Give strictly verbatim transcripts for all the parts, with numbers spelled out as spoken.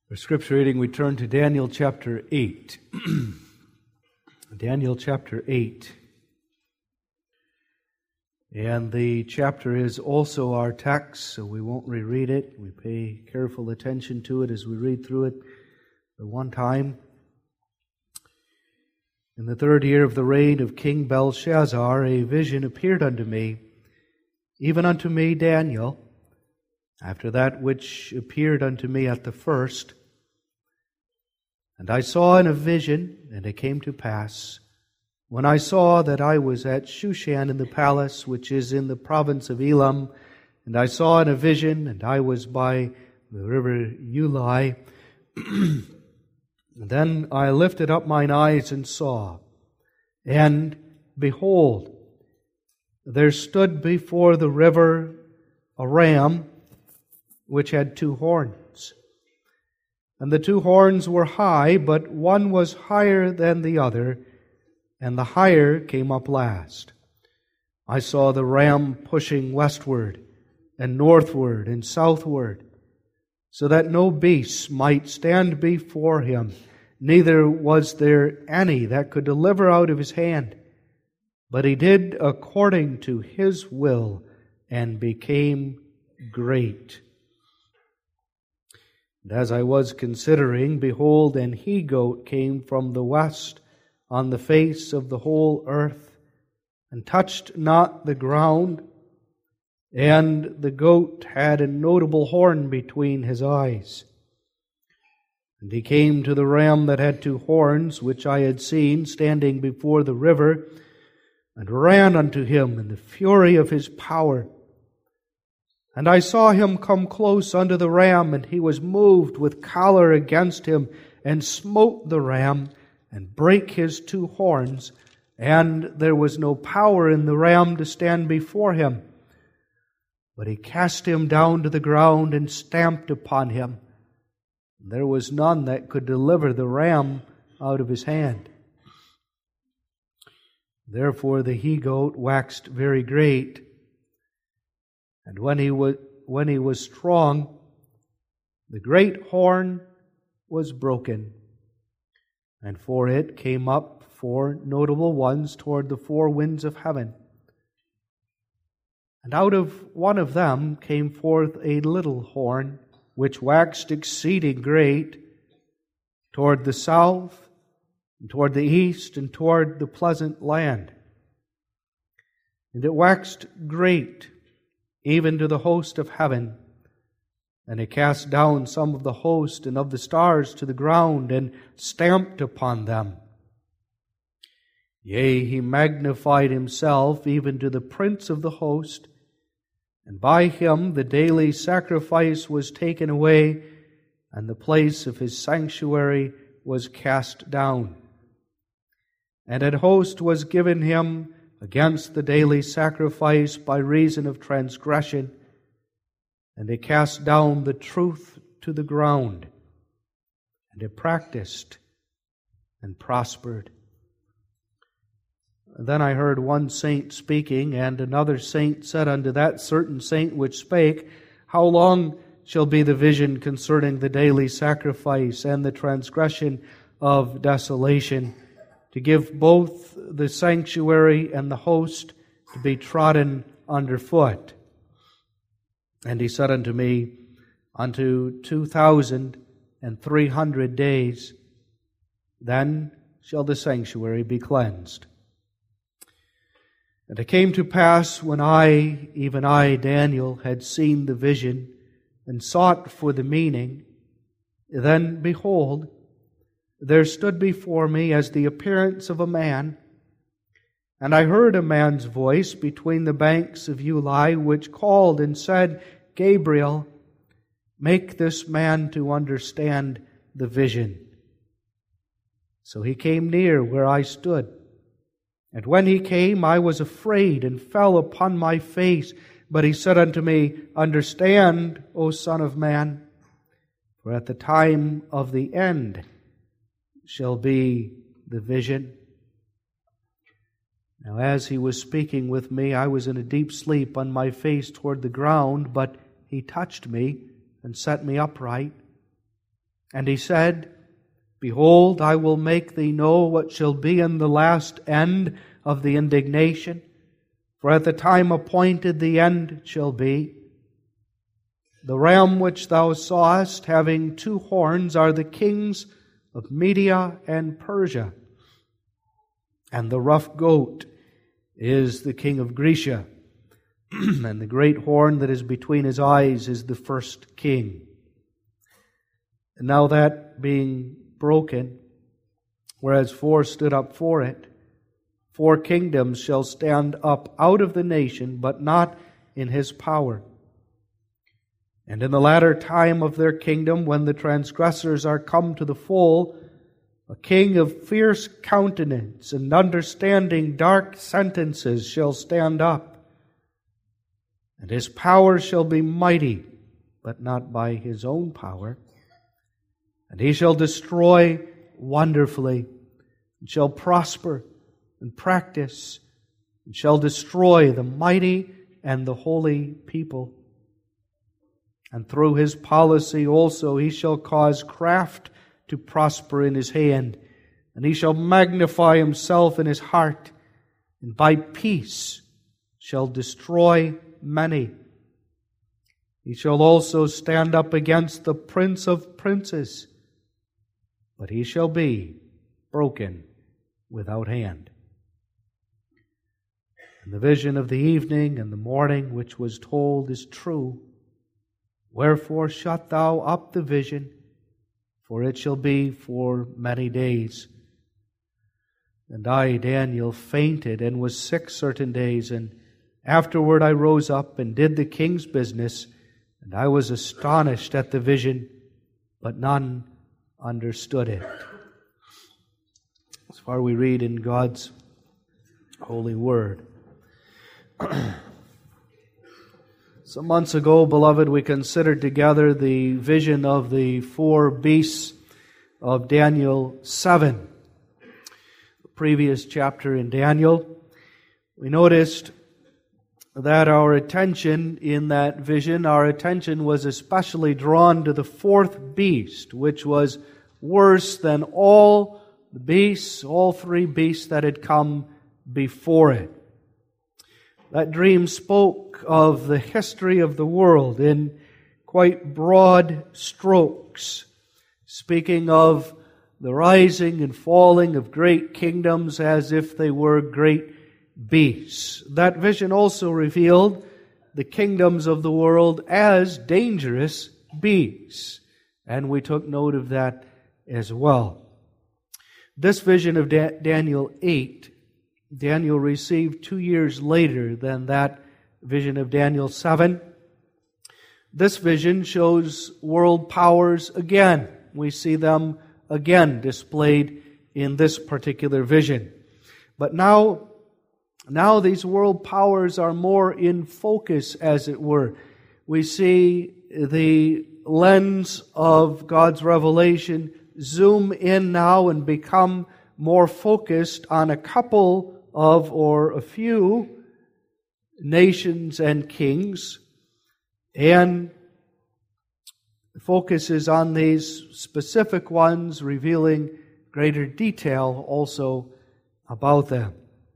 For scripture reading, we turn to Daniel chapter eight. Daniel chapter eight. And the chapter is also our text, so we won't reread it. We pay careful attention to it as we read through it the one time. In the third year of the reign of King Belshazzar, a vision appeared unto me, even unto me, Daniel, after that which appeared unto me at the first. And I saw in a vision, and it came to pass, when I saw that I was at Shushan in the palace, which is in the province of Elam, and I saw in a vision, and I was by the river Ulai. Then I lifted up mine eyes and saw, and behold, there stood before the river a ram which had two horns. And the two horns were high, but one was higher than the other, and the higher came up last. I saw the ram pushing westward, and northward, and southward, so that no beast might stand before him, neither was there any that could deliver out of his hand. But he did according to his will, and became great. And as I was considering, behold, an he-goat came from the west on the face of the whole earth, and touched not the ground. And the goat had a notable horn between his eyes. And he came to the ram that had two horns, which I had seen standing before the river, and ran unto him in the fury of his power. And I saw him come close unto the ram, and he was moved with choler against him, and smote the ram, and brake his two horns, and there was no power in the ram to stand before him. But he cast him down to the ground, and stamped upon him. There was none that could deliver the ram out of his hand. Therefore the he-goat waxed very great, and when he was when he was strong, the great horn was broken, and for it came up four notable ones toward the four winds of heaven. And out of one of them came forth a little horn, which waxed exceeding great, toward the south, and toward the east, and toward the pleasant land. And it waxed great, even to the host of heaven. And it cast down some of the host and of the stars to the ground, and stamped upon them. Yea, he magnified himself even to the prince of the host, and by him the daily sacrifice was taken away, and the place of his sanctuary was cast down. And an host was given him against the daily sacrifice by reason of transgression, and it cast down the truth to the ground, and it practiced and prospered. Then I heard one saint speaking, and another saint said unto that certain saint which spake, How long shall be the vision concerning the daily sacrifice and the transgression of desolation, to give both the sanctuary and the host to be trodden underfoot? And he said unto me, Unto two thousand and three hundred days, then shall the sanctuary be cleansed. And it came to pass, when I, even I, Daniel, had seen the vision, and sought for the meaning, then, behold, there stood before me as the appearance of a man, and I heard a man's voice between the banks of Ulai, which called and said, Gabriel, make this man to understand the vision. So he came near where I stood. And when he came, I was afraid, and fell upon my face. But he said unto me, Understand, O Son of Man, for at the time of the end shall be the vision. Now as he was speaking with me, I was in a deep sleep on my face toward the ground, but he touched me and set me upright. And he said, Behold, I will make thee know what shall be in the last end of the indignation, for at the time appointed the end shall be. The ram which thou sawest, having two horns, are the kings of Media and Persia. And the rough goat is the king of Grecia. And the great horn that is between his eyes is the first king. And now that being broken, whereas four stood up for it, four kingdoms shall stand up out of the nation, but not in his power. And in the latter time of their kingdom, when the transgressors are come to the full, a king of fierce countenance and understanding dark sentences shall stand up. And his power shall be mighty, but not by his own power. And he shall destroy wonderfully, and shall prosper and practice, and shall destroy the mighty and the holy people. And through his policy also he shall cause craft to prosper in his hand, and he shall magnify himself in his heart, and by peace shall destroy many. He shall also stand up against the prince of princes, but he shall be broken without hand. And the vision of the evening and the morning which was told is true. Wherefore shut thou up the vision, for it shall be for many days. And I, Daniel, fainted and was sick certain days, and afterward I rose up and did the king's business, and I was astonished at the vision, but none understood it. As far we read in God's holy word. Some months ago, beloved, we considered together the vision of the four beasts of Daniel seven. The previous chapter in Daniel, we noticed that our attention in that vision, our attention was especially drawn to the fourth beast, which was worse than all the beasts, all three beasts that had come before it. That dream spoke of the history of the world in quite broad strokes, speaking of the rising and falling of great kingdoms as if they were great beasts. That vision also revealed the kingdoms of the world as dangerous beasts, and we took note of that as well. This vision of da- Daniel eight, Daniel received two years later than that vision of Daniel seven. This vision shows world powers again. We see them again displayed in this particular vision. But now, now these world powers are more in focus, as it were. We see the lens of God's revelation zoom in now and become more focused on a couple of, or a few, nations and kings, and focuses on these specific ones, revealing greater detail also about them.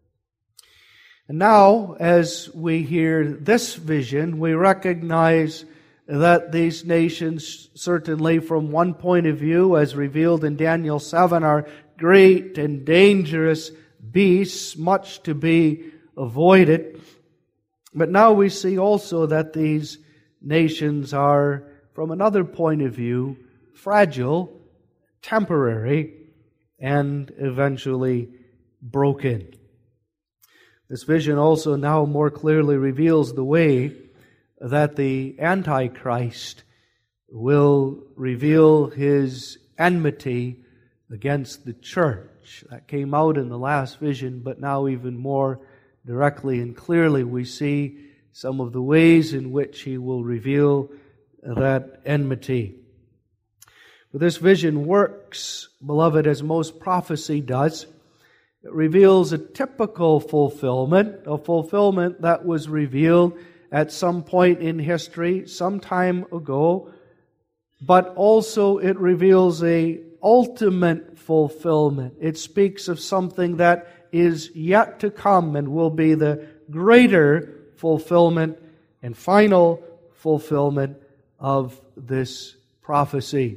And now, as we hear this vision, we recognize that these nations, certainly from one point of view, as revealed in Daniel seven, are great and dangerous beasts, much to be avoided. But now we see also that these nations are, from another point of view, fragile, temporary, and eventually broken. This vision also now more clearly reveals the way that the Antichrist will reveal his enmity against the church. That came out in the last vision, but now even more directly and clearly we see some of the ways in which he will reveal that enmity. But this vision works, beloved, as most prophecy does. It reveals a typical fulfillment, a fulfillment that was revealed at some point in history, some time ago, but also it reveals a ultimate fulfillment. It speaks of something that is yet to come and will be the greater fulfillment and final fulfillment of this prophecy.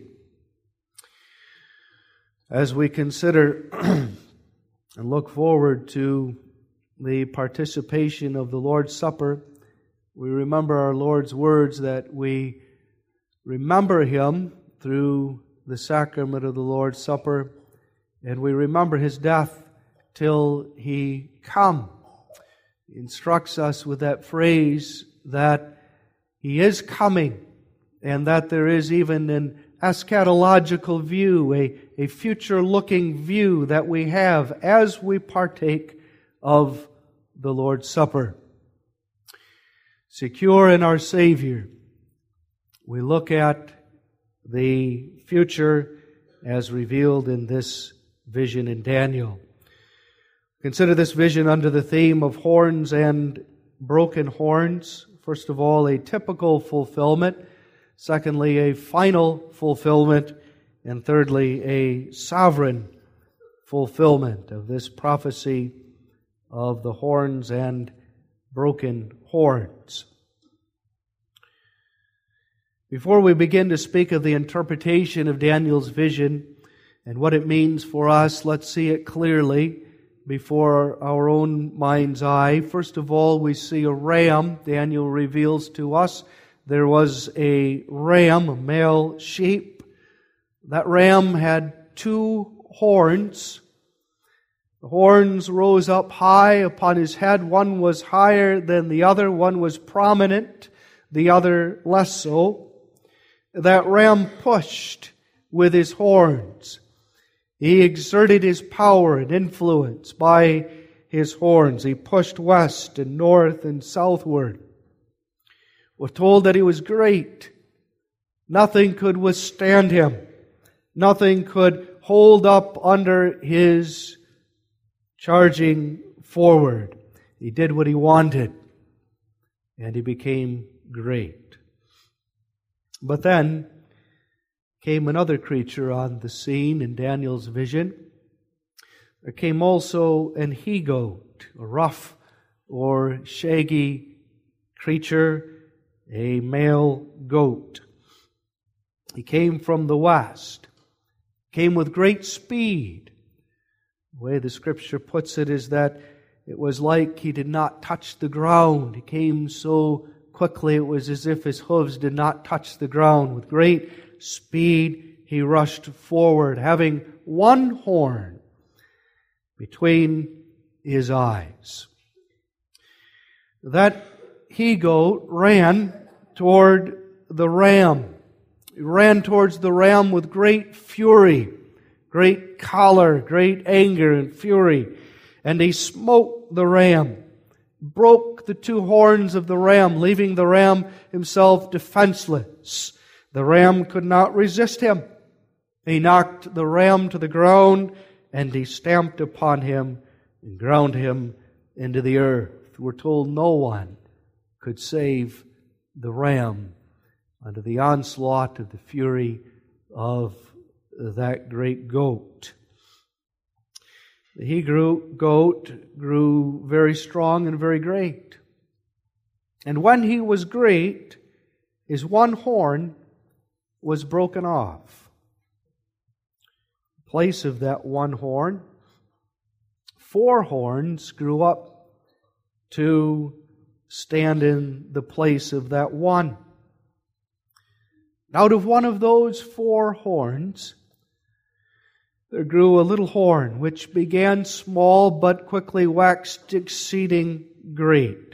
As we consider and look forward to the participation of the Lord's Supper, we remember our Lord's words that we remember Him through the sacrament of the Lord's Supper, and we remember His death till He come. He instructs us with that phrase that He is coming, and that there is even an eschatological view, a, a future-looking view that we have as we partake of the Lord's Supper. Secure in our Savior, we look at the future as revealed in this vision in Daniel. Consider this vision under the theme of horns and broken horns. First of all, a typical fulfillment. Secondly, a final fulfillment. And thirdly, a sovereign fulfillment of this prophecy of the horns and broken horns. Before we begin to speak of the interpretation of Daniel's vision and what it means for us, let's see it clearly before our own mind's eye. First of all, we see a ram. Daniel reveals to us there was a ram, a male sheep. That ram had two horns. The horns rose up high upon his head. One was higher than the other. One was prominent, the other less so. That ram pushed with his horns. He exerted his power and influence by his horns. He pushed west and north and southward. We're told that he was great. Nothing could withstand him. Nothing could hold up under his charging forward. He did what he wanted, and he became great. But then came another creature on the scene in Daniel's vision. There came also an he-goat, a rough or shaggy creature, a male goat. He came from the west, came with great speed. The way the Scripture puts it is that it was like he did not touch the ground. He came so quickly it was as if his hooves did not touch the ground. With great speed he rushed forward, having one horn between his eyes. That he-goat ran toward the ram. He ran towards the ram with great fury, great choler, great anger and fury. And he smote the ram, broke the two horns of the ram, leaving the ram himself defenseless. The ram could not resist him. He knocked the ram to the ground, and he stamped upon him and ground him into the earth. We're told no one could save the ram under the onslaught of the fury of that great goat. The he-goat grew very strong and very great. And when he was great, his one horn was broken off. In place of that one horn, four horns grew up to stand in the place of that one. Out of one of those four horns, there grew a little horn, which began small but quickly waxed exceeding great.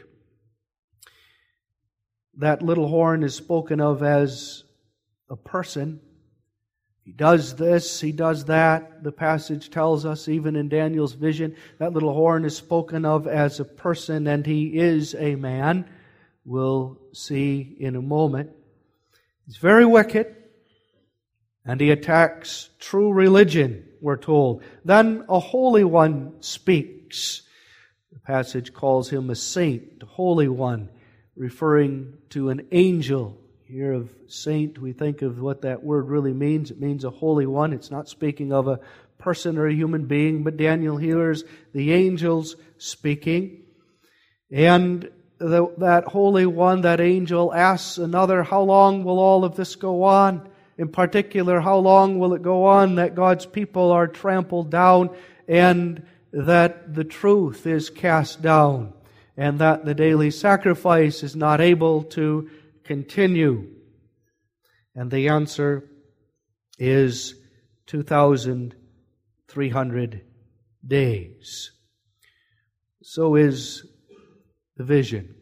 That little horn is spoken of as a person. He does this, he does that. The passage tells us, even in Daniel's vision, that little horn is spoken of as a person, and he is a man. We'll see in a moment. He's very wicked, and he attacks true religion, we're told. Then a holy one speaks. The passage calls him a saint, a holy one, referring to an angel. hear of saint, we think of what that word really means. It means a holy one. It's not speaking of a person or a human being, but Daniel hears the angels speaking. And the, that holy one, that angel, asks another, how long will all of this go on? In particular, how long will it go on that God's people are trampled down and that the truth is cast down and that the daily sacrifice is not able to continue? And the answer is two thousand three hundred days. So is the vision.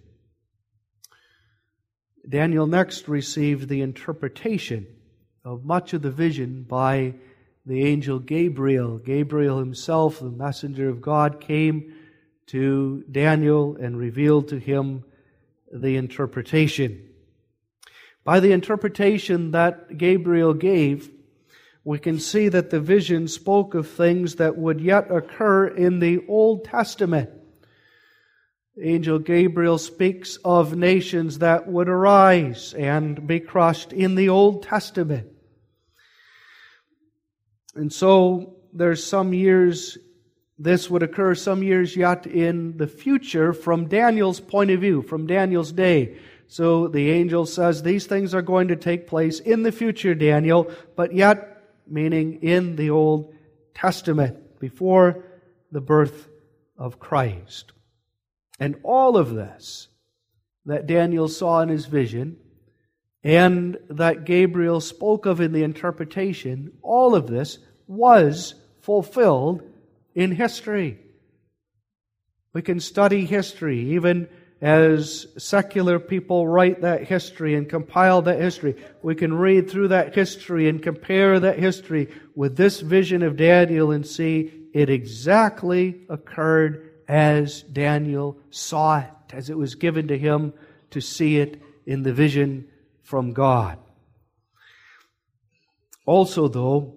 Daniel next received the interpretation of much of the vision by the angel Gabriel. Gabriel himself, the messenger of God, came to Daniel and revealed to him the interpretation. By the interpretation that Gabriel gave, we can see that the vision spoke of things that would yet occur in the Old Testament. Angel Gabriel speaks of nations that would arise and be crushed in the Old Testament. And so there's some years, this would occur some years yet in the future from Daniel's point of view, from Daniel's day. So the angel says, these things are going to take place in the future, Daniel, but yet, meaning in the Old Testament, before the birth of Christ. And all of this that Daniel saw in his vision and that Gabriel spoke of in the interpretation, all of this was fulfilled in history. We can study history, even as secular people write that history and compile that history. We can read through that history and compare that history with this vision of Daniel and see it exactly occurred as Daniel saw it, as it was given to him to see it in the vision from God. Also, though,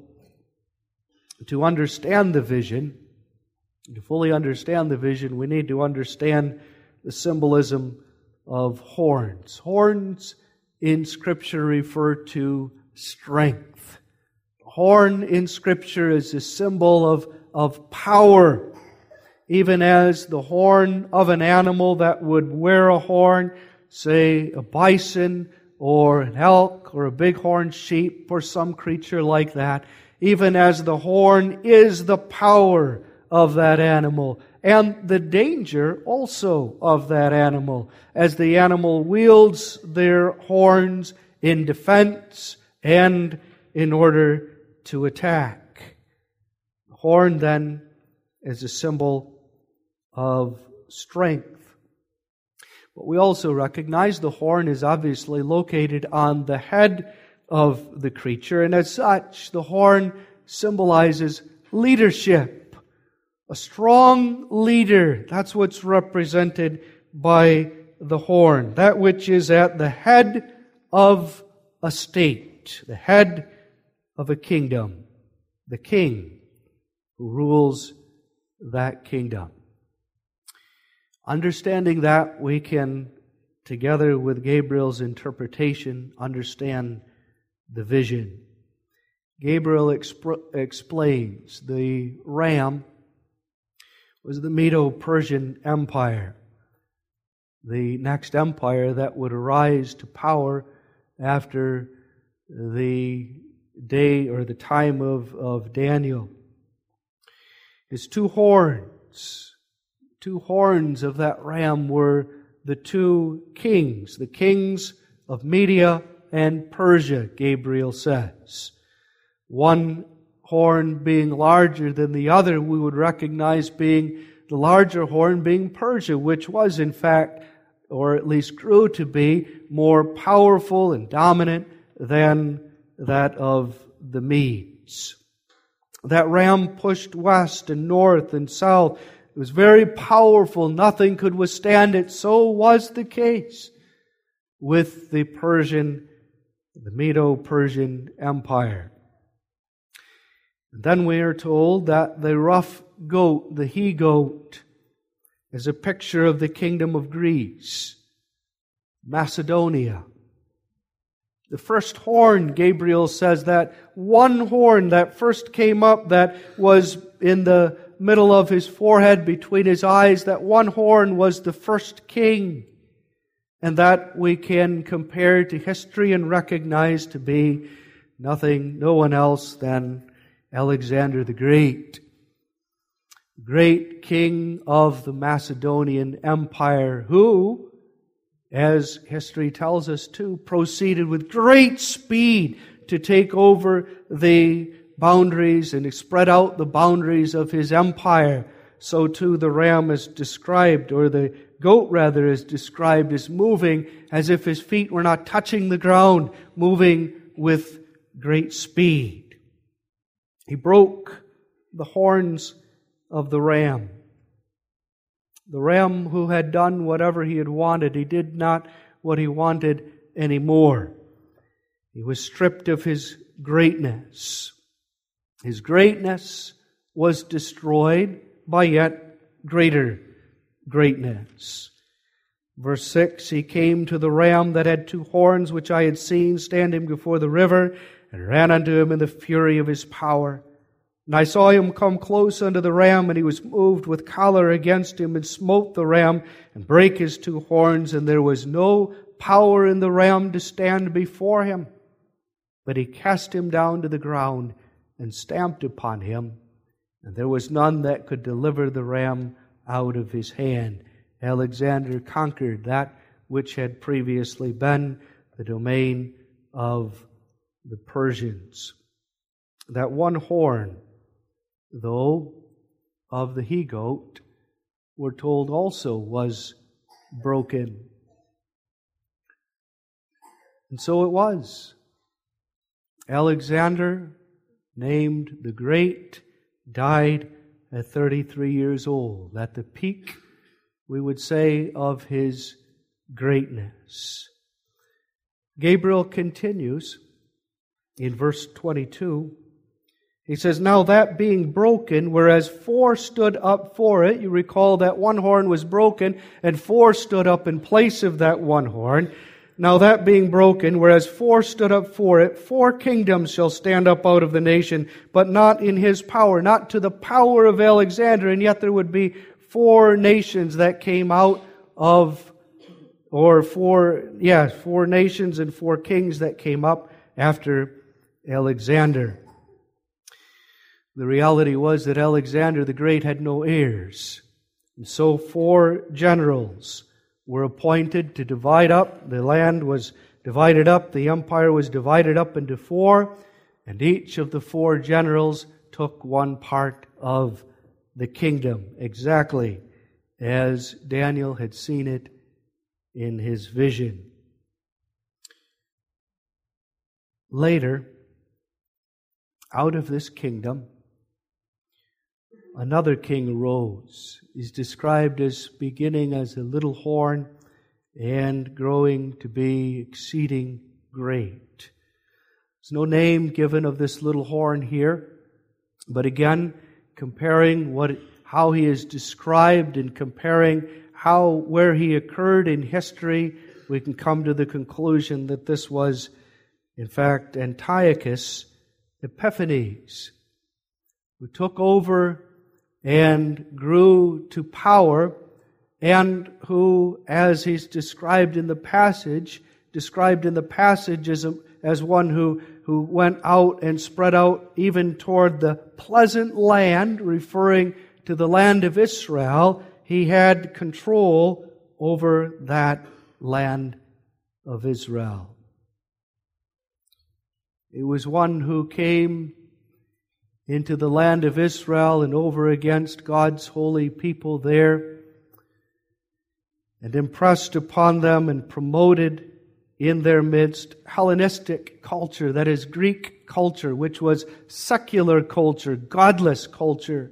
to understand the vision, to fully understand the vision, we need to understand the symbolism of horns. Horns in Scripture refer to strength. Horn in Scripture is a symbol of, of power. Even as the horn of an animal that would wear a horn, say a bison or an elk or a bighorn sheep or some creature like that, even as the horn is the power of that animal and the danger also of that animal, as the animal wields their horns in defense and in order to attack. The horn then is a symbol of strength. But we also recognize the horn is obviously located on the head of the creature, and as such, the horn symbolizes leadership. A strong leader, that's what's represented by the horn. That which is at the head of a state, the head of a kingdom, the king who rules that kingdom. Understanding that, we can, together with Gabriel's interpretation, understand the vision. Gabriel exp- explains the ram was the Medo-Persian Empire, the next empire that would arise to power after the day or the time of, of Daniel. His two horns, two horns of that ram were the two kings, the kings of Media and Persia, Gabriel says. One horn being larger than the other, we would recognize being the larger horn being Persia, which was in fact, or at least grew to be, more powerful and dominant than that of the Medes. That ram pushed west and north and south. It was very powerful. Nothing could withstand it. So was the case with the Persian, the Medo-Persian Empire. And then we are told that the rough goat, the he-goat, is a picture of the kingdom of Greece, Macedonia. The first horn, Gabriel says, that one horn that first came up that was in the middle of his forehead between his eyes, that one horn was the first king. And that we can compare to history and recognize to be nothing, no one else than Alexander the Great. Great king of the Macedonian Empire, who, as history tells us too, proceeded with great speed to take over the boundaries and spread out the boundaries of his empire. So too the ram is described, or the goat rather is described as moving as if his feet were not touching the ground, moving with great speed. He broke the horns of the ram. The ram who had done whatever he had wanted, he did not what he wanted anymore. He was stripped of his greatness. His greatness was destroyed by yet greater greatness. Verse six, he came to the ram that had two horns, which I had seen standing before the river, and ran unto him in the fury of his power. And I saw him come close unto the ram, and he was moved with choler against him, and smote the ram, and brake his two horns, and there was no power in the ram to stand before him. But he cast him down to the ground, and stamped upon him, and there was none that could deliver the ram out of his hand. Alexander conquered that which had previously been the domain of the Persians. That one horn, though, of the he-goat, we're told also was broken. And so it was. Alexander, named the Great, died at thirty-three years old, at the peak, we would say, of his greatness. Gabriel continues in verse twenty-two. He says, now that being broken, whereas four stood up for it, you recall that one horn was broken, and four stood up in place of that one horn. Now that being broken, whereas four stood up for it, four kingdoms shall stand up out of the nation, but not in his power, not to the power of Alexander, and yet there would be four nations that came out of, or four, yeah, four nations and four kings that came up after Alexander. The reality was that Alexander the Great had no heirs, and so four generals were appointed to divide up. The land was divided up. The empire was divided up into four. And each of the four generals took one part of the kingdom, exactly as Daniel had seen it in his vision. Later, out of this kingdom, another king arose. He's described as beginning as a little horn and growing to be exceeding great. There's no name given of this little horn here, but again, comparing what how he is described and comparing how where he occurred in history, we can come to the conclusion that this was, in fact, Antiochus Epiphanes, who took over and grew to power, and who, as he's described in the passage, described in the passage as, a, as one who, who went out and spread out even toward the pleasant land, referring to the land of Israel. He had control over that land of Israel. It was one who came into the land of Israel and over against God's holy people there, and impressed upon them and promoted in their midst Hellenistic culture, that is Greek culture, which was secular culture, godless culture.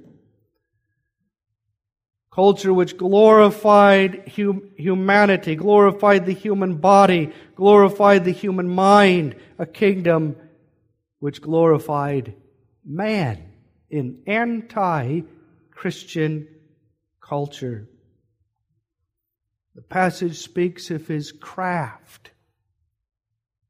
Culture which glorified hum- humanity, glorified the human body, glorified the human mind, a kingdom which glorified man in anti-Christian culture. The passage speaks of his craft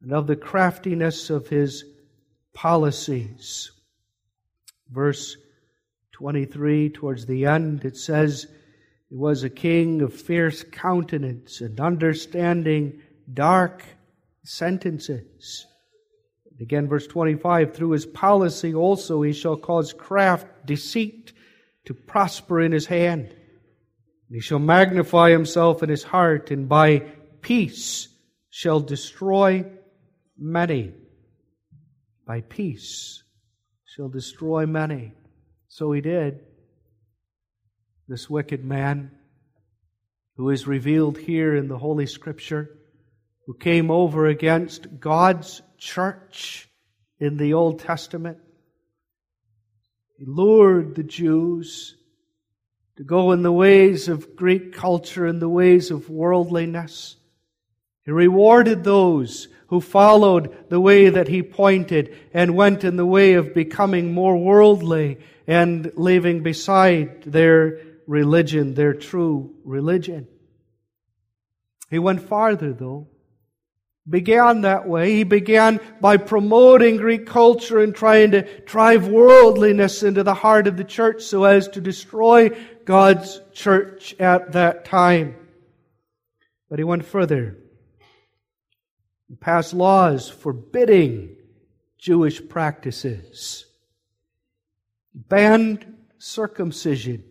and of the craftiness of his policies. Verse twenty-three, towards the end, it says, he was a king of fierce countenance and understanding dark sentences. And again, verse twenty-five, through his policy also he shall cause craft, deceit, to prosper in his hand. And he shall magnify himself in his heart, and by peace shall destroy many. By peace shall destroy many. So he did. This wicked man, who is revealed here in the Holy Scripture, who came over against God's church in the Old Testament. He lured the Jews to go in the ways of Greek culture and the ways of worldliness. He rewarded those who followed the way that he pointed and went in the way of becoming more worldly and leaving beside their religion, their true religion. He went farther, though. Began that way. He began by promoting Greek culture and trying to drive worldliness into the heart of the church so as to destroy God's church at that time. But he went further. He passed laws forbidding Jewish practices. He banned circumcision,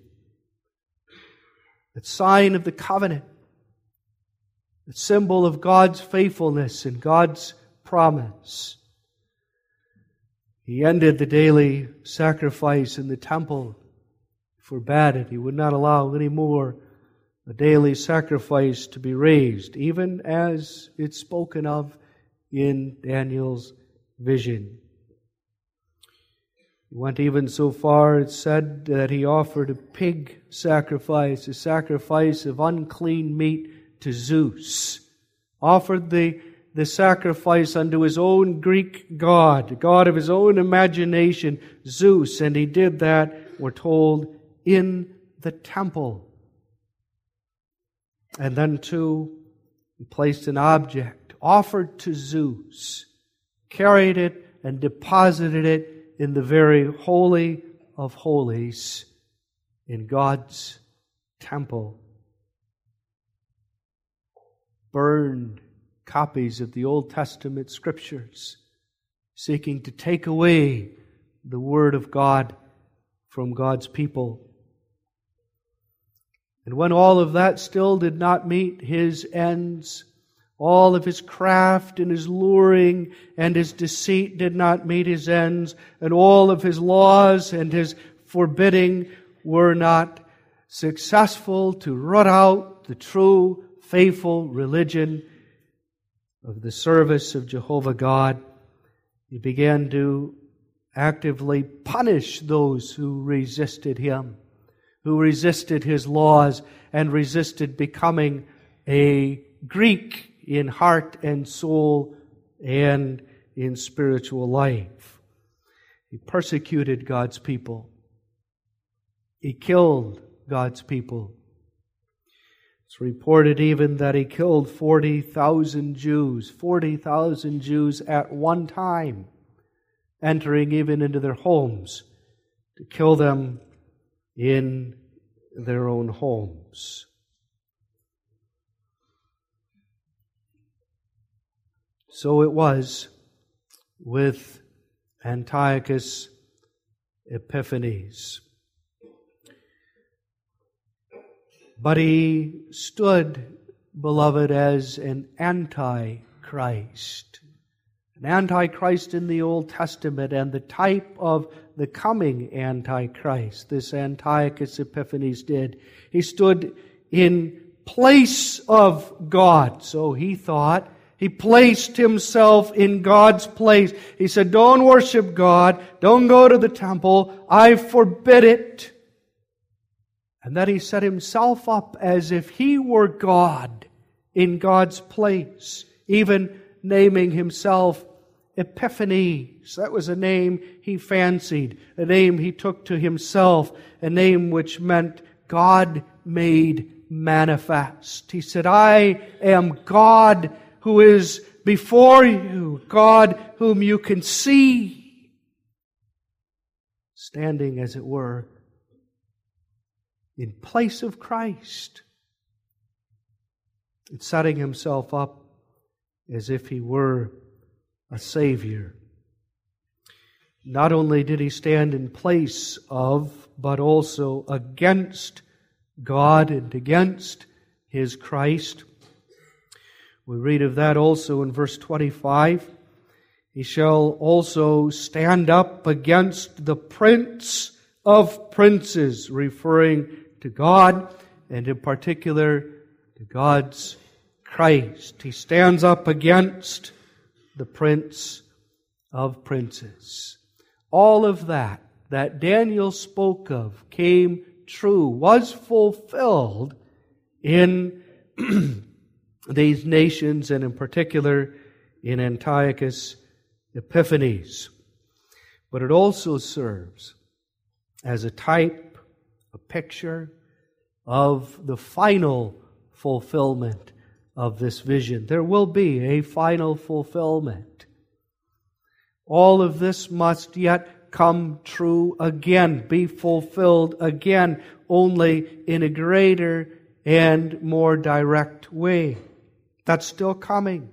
the sign of the covenant, the symbol of God's faithfulness and God's promise. He ended the daily sacrifice in the temple. He forbade it. He would not allow any more a daily sacrifice to be raised, even as it's spoken of in Daniel's vision. He went even so far, it said, that he offered a pig sacrifice, a sacrifice of unclean meat to Zeus. Offered the, the sacrifice unto his own Greek god, the god of his own imagination, Zeus. And he did that, we're told, in the temple. And then, too, he placed an object offered to Zeus, carried it and deposited it in the very holy of holies in God's temple. Burned copies of the Old Testament Scriptures, seeking to take away the Word of God from God's people. And when all of that still did not meet his ends, all of his craft and his luring and his deceit did not meet his ends, and all of his laws and his forbidding were not successful to root out the true, faithful religion of the service of Jehovah God, he began to actively punish those who resisted him, who resisted his laws and resisted becoming a Greek in heart and soul and in spiritual life. He persecuted God's people. He killed God's people. It's reported even that he killed forty thousand Jews, forty thousand Jews at one time, entering even into their homes to kill them in their own homes. So it was with Antiochus Epiphanes. But he stood, beloved, as an antichrist. An antichrist in the Old Testament, and the type of the coming antichrist, this Antiochus Epiphanes did. He stood in place of God, so he thought. He placed himself in God's place. He said, don't worship God. Don't go to the temple. I forbid it. And then he set himself up as if he were God in God's place, even naming himself Epiphanes. That was a name he fancied, a name he took to himself, a name which meant God made manifest. He said, I am God who is before you, God whom you can see, standing, as it were, in place of Christ, and setting Himself up as if He were a Savior. Not only did He stand in place of, but also against God and against His Christ. We read of that also in verse twenty-five. He shall also stand up against the prince of princes, referring to God, and in particular to God's Christ. He stands up against the prince of princes. All of that that Daniel spoke of came true, was fulfilled in these nations, and in particular in Antiochus Epiphanes. But it also serves as a type, a picture of the final fulfillment of this vision. There will be a final fulfillment. All of this must yet come true again, be fulfilled again, only in a greater and more direct way. That's still coming.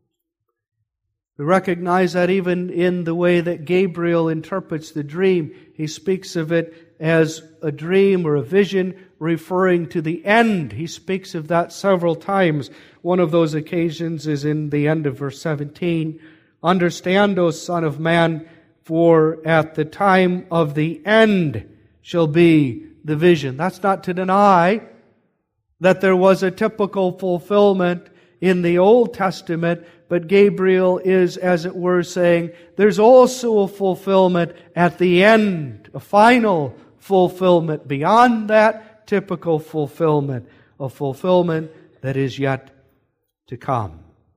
We recognize that even in the way that Gabriel interprets the dream. He speaks of it as a dream or a vision referring to the end. He speaks of that several times. One of those occasions is in the end of verse seventeen. Understand, O Son of Man, for at the time of the end shall be the vision. That's not to deny that there was a typical fulfillment in the Old Testament, but Gabriel is, as it were, saying there's also a fulfillment at the end, a final fulfillment beyond that typical fulfillment, a fulfillment that is yet to come.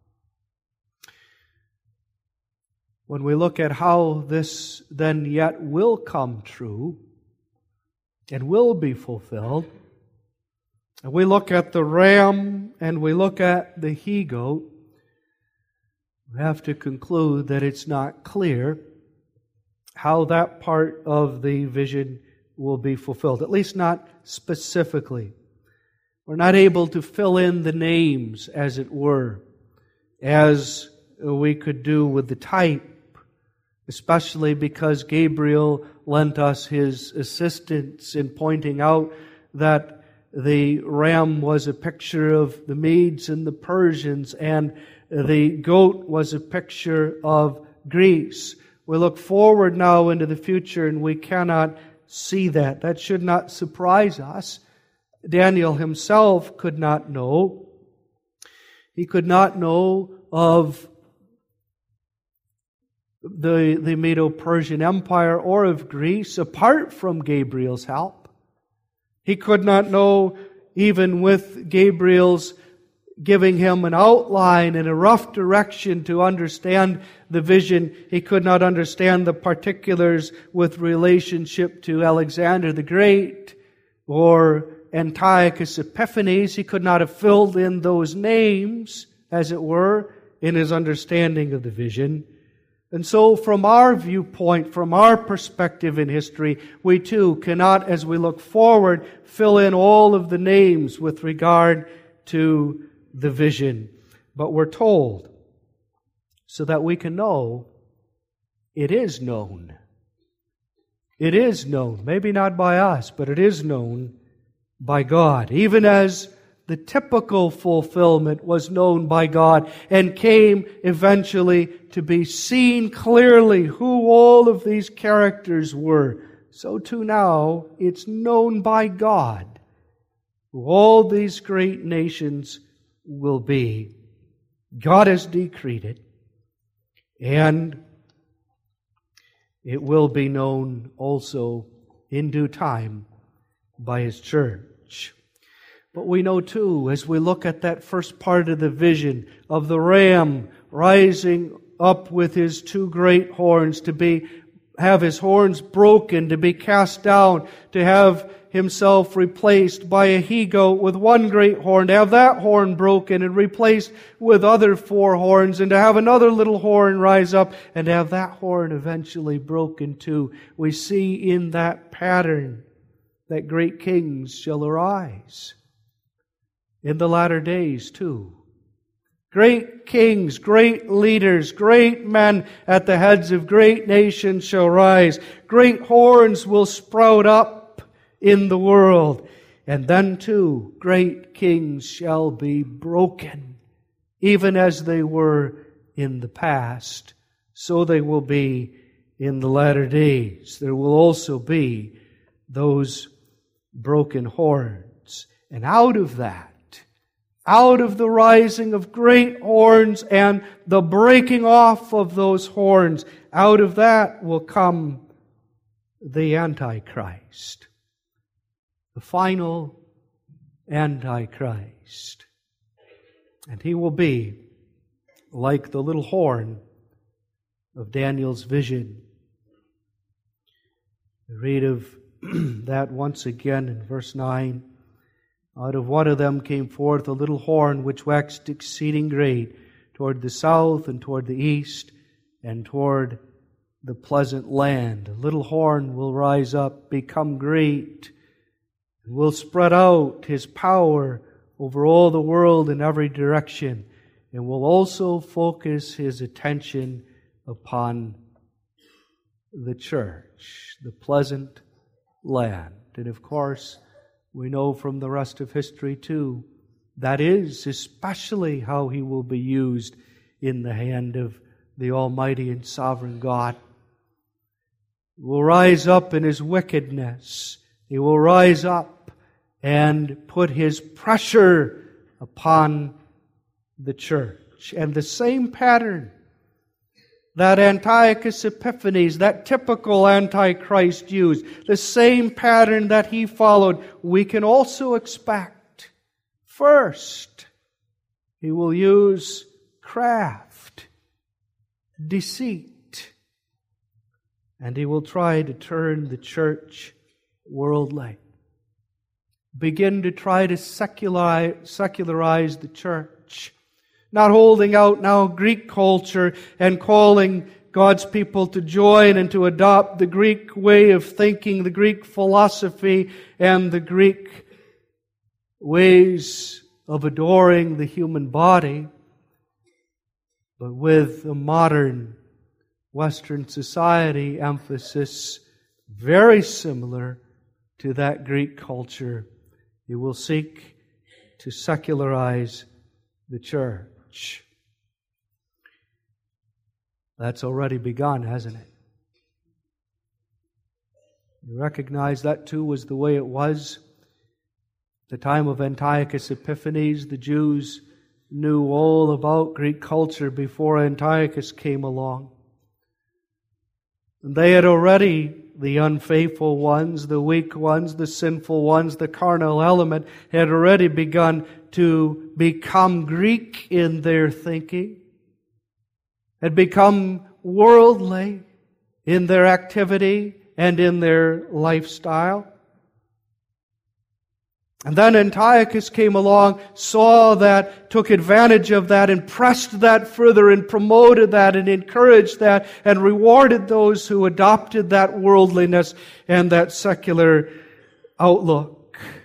When we look at how this then yet will come true and will be fulfilled, and we look at the ram and we look at the he-goat, we have to conclude that it's not clear how that part of the vision will be fulfilled, at least not specifically. We're not able to fill in the names, as it were, as we could do with the type, especially because Gabriel lent us his assistance in pointing out that the ram was a picture of the Medes and the Persians, and the goat was a picture of Greece. We look forward now into the future and we cannot see that. That should not surprise us. Daniel himself could not know. He could not know of the, the Medo-Persian Empire or of Greece apart from Gabriel's help. He could not know, even with Gabriel's giving him an outline and a rough direction to understand the vision, he could not understand the particulars with relationship to Alexander the Great or Antiochus Epiphanes. He could not have filled in those names, as it were, in his understanding of the vision. And so from our viewpoint, from our perspective in history, we too cannot, as we look forward, fill in all of the names with regard to the vision. But we're told so that we can know it is known. It is known. Maybe not by us, but it is known by God. Even as the typical fulfillment was known by God and came eventually to be seen clearly who all of these characters were, so too now it's known by God who all these great nations will be. God has decreed it, and it will be known also in due time by His church. But we know too, as we look at that first part of the vision of the ram rising up with his two great horns, to be have his horns broken, to be cast down, to have himself replaced by a he-goat with one great horn, to have that horn broken and replaced with other four horns, and to have another little horn rise up, and to have that horn eventually broken too. We see in that pattern that great kings shall arise in the latter days too. Great kings, great leaders, great men at the heads of great nations shall rise. Great horns will sprout up in the world. And then too, great kings shall be broken, even as they were in the past. So they will be in the latter days. There will also be those broken horns. And out of that, out of the rising of great horns and the breaking off of those horns, out of that will come the Antichrist. The final Antichrist. And he will be like the little horn of Daniel's vision. We read of that once again in verse nine. Out of one of them came forth a little horn which waxed exceeding great toward the south and toward the east and toward the pleasant land. A little horn will rise up, become great, and will spread out his power over all the world in every direction, and will also focus his attention upon the church, the pleasant land. And of course, we know from the rest of history too, that is especially how he will be used in the hand of the Almighty and Sovereign God. He will rise up in his wickedness. He will rise up and put his pressure upon the church. And the same pattern that Antiochus Epiphanes, that typical Antichrist used, the same pattern that he followed, we can also expect. First, he will use craft, deceit, and he will try to turn the church worldly. Begin to try to secularize, secularize the church. Not holding out now Greek culture and calling God's people to join and to adopt the Greek way of thinking, the Greek philosophy, and the Greek ways of adoring the human body, but with a modern Western society emphasis very similar to that Greek culture. He will seek to secularize the church. That's already begun, hasn't it? You recognize that too was the way it was. At the time of Antiochus Epiphanes, the Jews knew all about Greek culture before Antiochus came along. And they had already, the unfaithful ones, the weak ones, the sinful ones, the carnal element, had already begun to become Greek in their thinking, had become worldly in their activity and in their lifestyle. And then Antiochus came along, saw that, took advantage of that, and pressed that further, and promoted that, and encouraged that, and rewarded those who adopted that worldliness and that secular outlook.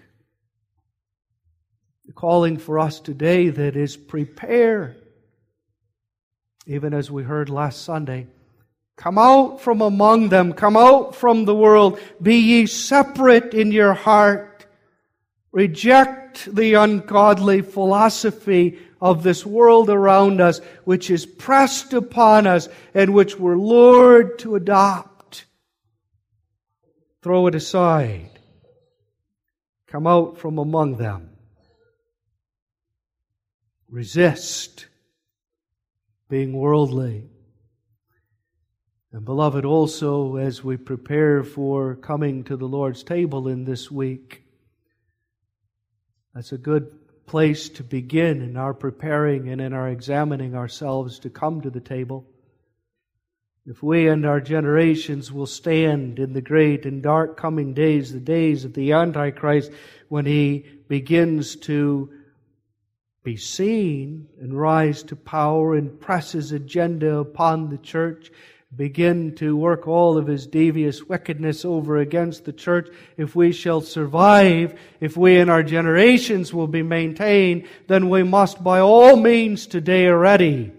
The calling for us today that is prepare, even as we heard last Sunday, come out from among them, come out from the world, be ye separate in your heart. Reject the ungodly philosophy of this world around us, which is pressed upon us and which we're lured to adopt. Throw it aside. Come out from among them. Resist being worldly. And beloved, also as we prepare for coming to the Lord's table in this week, that's a good place to begin in our preparing and in our examining ourselves to come to the table. if we and our generations will stand in the great and dark coming days, the days of the Antichrist, when he begins to be seen and rise to power and press his agenda upon the church, begin to work all of his devious wickedness over against the church, if we shall survive, if we and our generations will be maintained, then we must by all means today already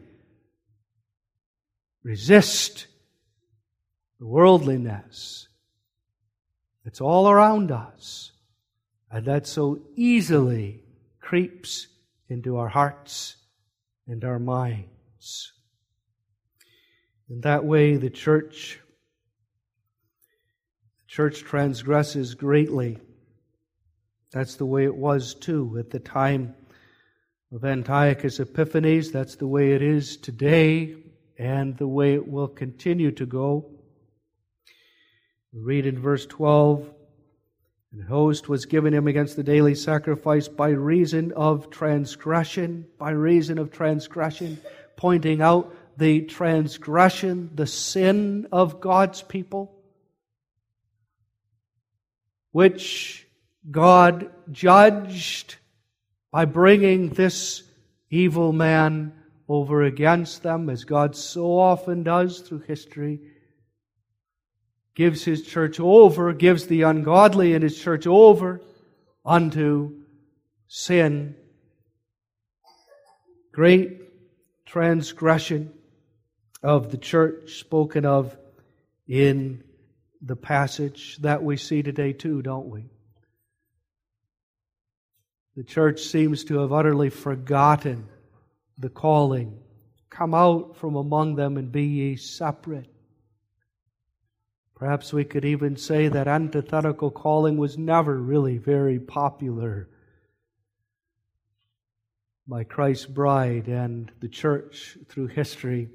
resist the worldliness that's all around us and that so easily creeps into our hearts and our minds. In that way, the church, the church transgresses greatly. That's the way it was too at the time of Antiochus Epiphanes. That's the way it is today, and the way it will continue to go. We read in verse twelve, "An host was given him against the daily sacrifice by reason of transgression," by reason of transgression, pointing out the transgression, the sin of God's people, which God judged by bringing this evil man over against them, as God so often does through history. Gives His church over, gives the ungodly in His church over unto sin. Great transgression of the church spoken of in the passage that we see today too, don't we? The church seems to have utterly forgotten the calling. Come out from among them and be ye separate. Perhaps we could even say that antithetical calling was never really very popular by Christ's bride and the church through history.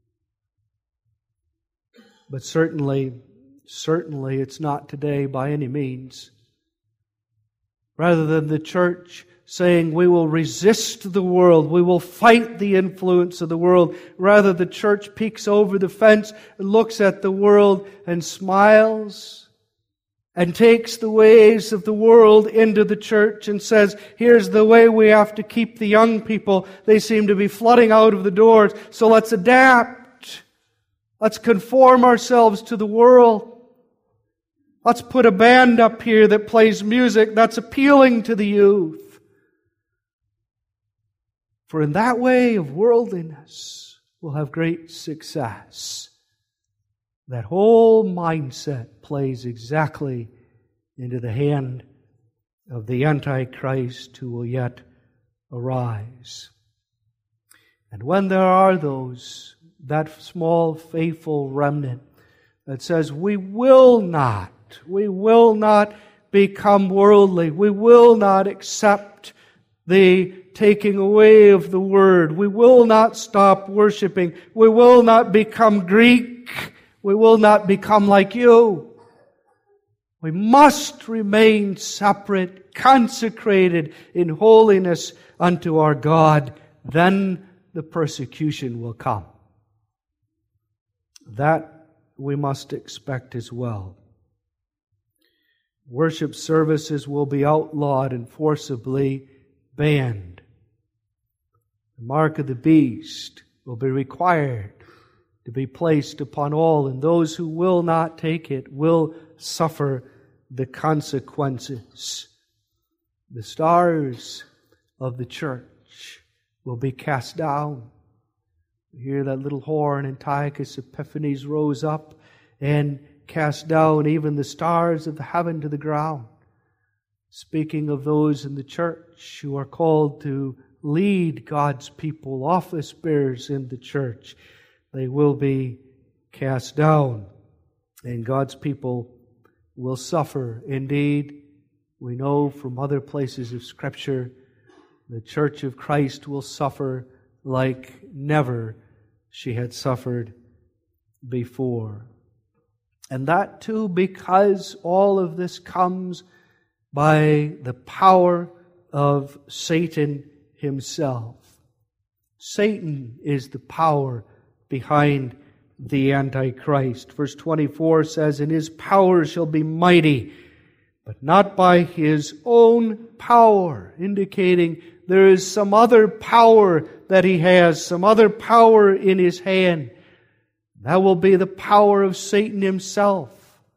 But certainly, certainly it's not today by any means. Rather than the church saying we will resist the world, we will fight the influence of the world, rather the church peeks over the fence and looks at the world and smiles and takes the ways of the world into the church and says, here's the way we have to keep the young people. They seem to be flooding out of the doors, so let's adapt. Let's conform ourselves to the world. Let's put a band up here that plays music that's appealing to the youth. For in that way of worldliness, we'll have great success. That whole mindset plays exactly into the hand of the Antichrist who will yet arise. And when there are those, that small faithful remnant that says, we will not, we will not become worldly, we will not accept the taking away of the Word, we will not stop worshiping, we will not become Greek, we will not become like you. We must remain separate, consecrated in holiness unto our God. Then the persecution will come. That we must expect as well. Worship services will be outlawed and forcibly banned. The mark of the beast will be required to be placed upon all, and those who will not take it will suffer the consequences. The stars of the church will be cast down. You hear that little horn, Antiochus Epiphanes rose up and cast down even the stars of the heaven to the ground. Speaking of those in the church who are called to lead God's people, office bearers in the church, they will be cast down, and God's people will suffer. Indeed, we know from other places of Scripture, the church of Christ will suffer like never she had suffered before. And that too because all of this comes by the power of Satan himself. Satan is the power behind the Antichrist. Verse twenty-four says, "And his power shall be mighty, but not by his own power," indicating there is some other power that he has, some other power in his hand. That will be the power of Satan himself,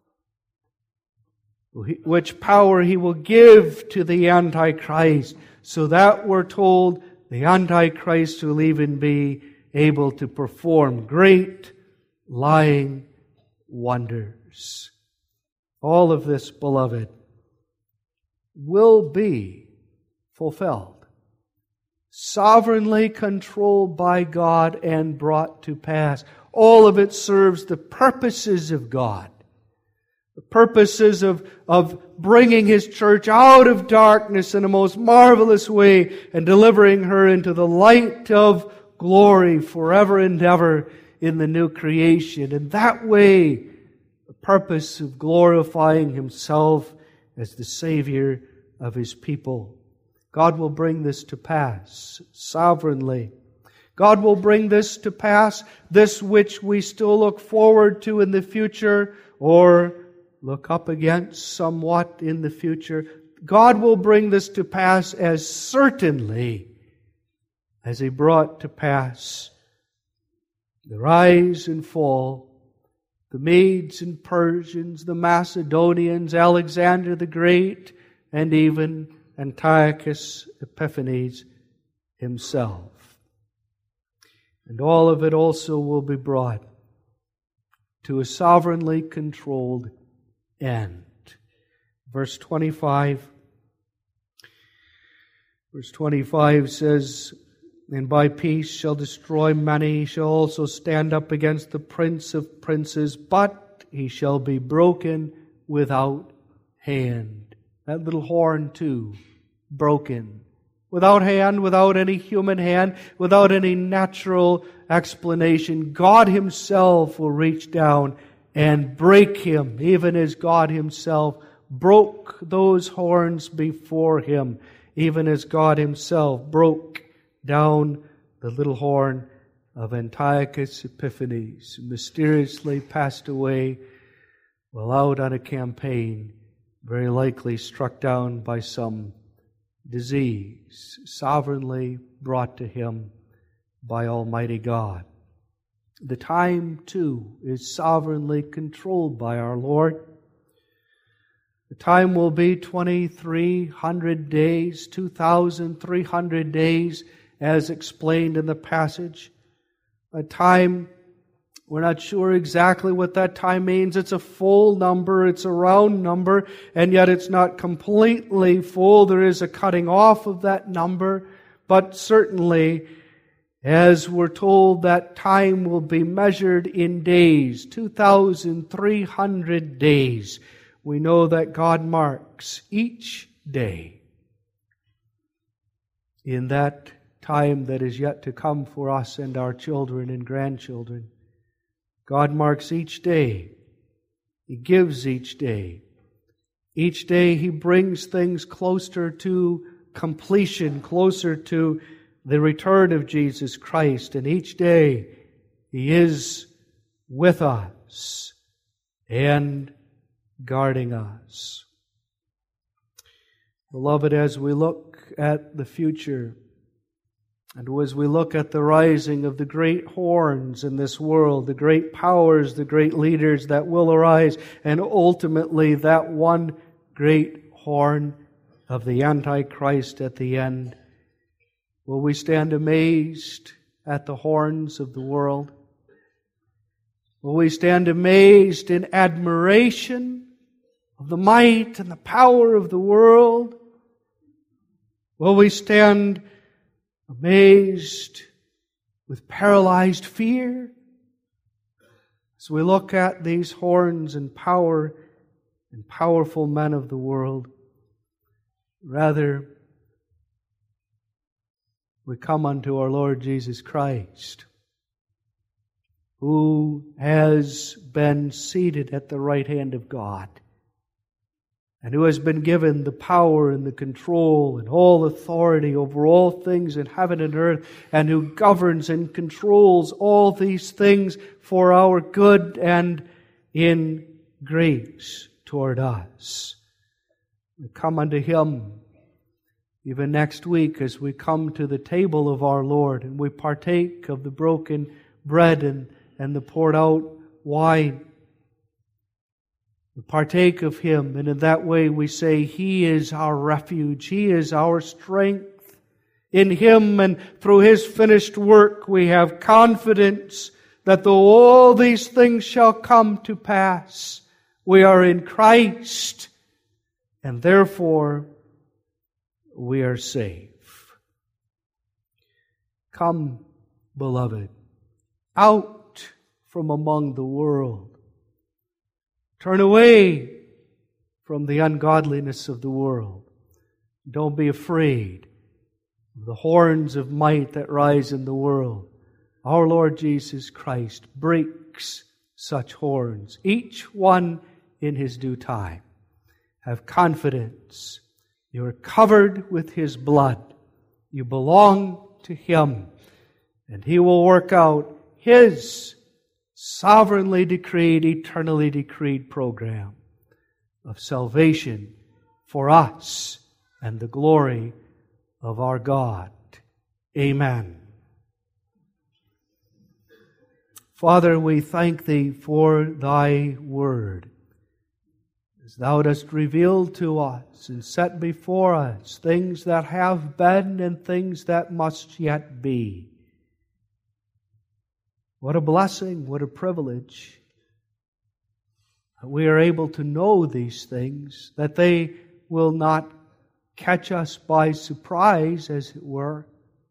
which power he will give to the Antichrist, so that we're told the Antichrist will even be able to perform great lying wonders. All of this, beloved, will be fulfilled, sovereignly controlled by God and brought to pass. All of it serves the purposes of God. The purposes of, of bringing His church out of darkness in a most marvelous way and delivering her into the light of glory forever and ever in the new creation. And that way, the purpose of glorifying Himself as the Savior of His people. God will bring this to pass sovereignly. God will bring this to pass, this which we still look forward to in the future or look up against somewhat in the future. God will bring this to pass as certainly as He brought to pass the rise and fall, the Medes and Persians, the Macedonians, Alexander the Great, and even Antiochus Epiphanes himself. And all of it also will be brought to a sovereignly controlled end. Verse twenty-five. Verse twenty-five says, "And by peace shall destroy many, he shall also stand up against the prince of princes, but he shall be broken without hand." That little horn too, broken. Without hand, without any human hand, without any natural explanation, God Himself will reach down and break him, even as God Himself broke those horns before Him, even as God Himself broke down the little horn of Antiochus Epiphanes, who mysteriously passed away while out on a campaign, very likely struck down by some disease, sovereignly brought to him by Almighty God. The time, too, is sovereignly controlled by our Lord. The time will be twenty-three hundred days, two thousand three hundred days, as explained in the passage. A time, we're not sure exactly what that time means. It's a full number, it's a round number, and yet it's not completely full. There is a cutting off of that number, but certainly, as we're told, that time will be measured in days, two thousand three hundred days. We know that God marks each day in that time that is yet to come for us and our children and grandchildren. God marks each day. He gives each day. Each day He brings things closer to completion, closer to the return of Jesus Christ. And each day He is with us and guarding us. Beloved, as we look at the future, and as we look at the rising of the great horns in this world, the great powers, the great leaders that will arise, and ultimately that one great horn of the Antichrist at the end, will we stand amazed at the horns of the world? Will we stand amazed in admiration of the might and the power of the world? Will we stand amazed with paralyzed fear as we look at these horns and power and powerful men of the world? Rather, we come unto our Lord Jesus Christ, who has been seated at the right hand of God, and who has been given the power and the control and all authority over all things in heaven and earth, and who governs and controls all these things for our good and in grace toward us. We come unto Him even next week as we come to the table of our Lord and we partake of the broken bread and, and the poured out wine. We partake of Him, and in that way we say, He is our refuge, He is our strength. In Him and through His finished work we have confidence that though all these things shall come to pass, we are in Christ, and therefore we are safe. Come, beloved, out from among the world. Turn away from the ungodliness of the world. Don't be afraid of the horns of might that rise in the world. Our Lord Jesus Christ breaks such horns, each one in His due time. Have confidence. You are covered with His blood. You belong to Him, and He will work out His sovereignly decreed, eternally decreed program of salvation for us and the glory of our God. Amen. Father, we thank Thee for Thy Word, as Thou dost reveal to us and set before us things that have been and things that must yet be. What a blessing, what a privilege that we are able to know these things, that they will not catch us by surprise, as it were,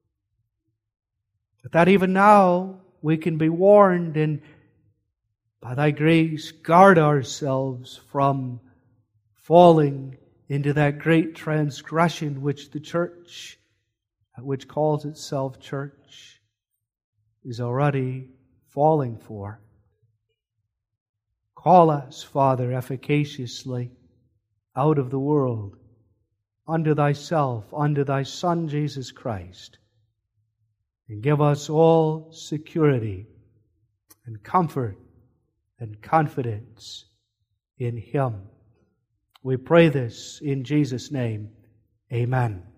but that even now we can be warned and by Thy grace guard ourselves from falling into that great transgression which the church, which calls itself church, is already falling for. Call us, Father, efficaciously out of the world, unto Thyself, unto Thy Son, Jesus Christ, and give us all security and comfort and confidence in Him. We pray this in Jesus' name. Amen.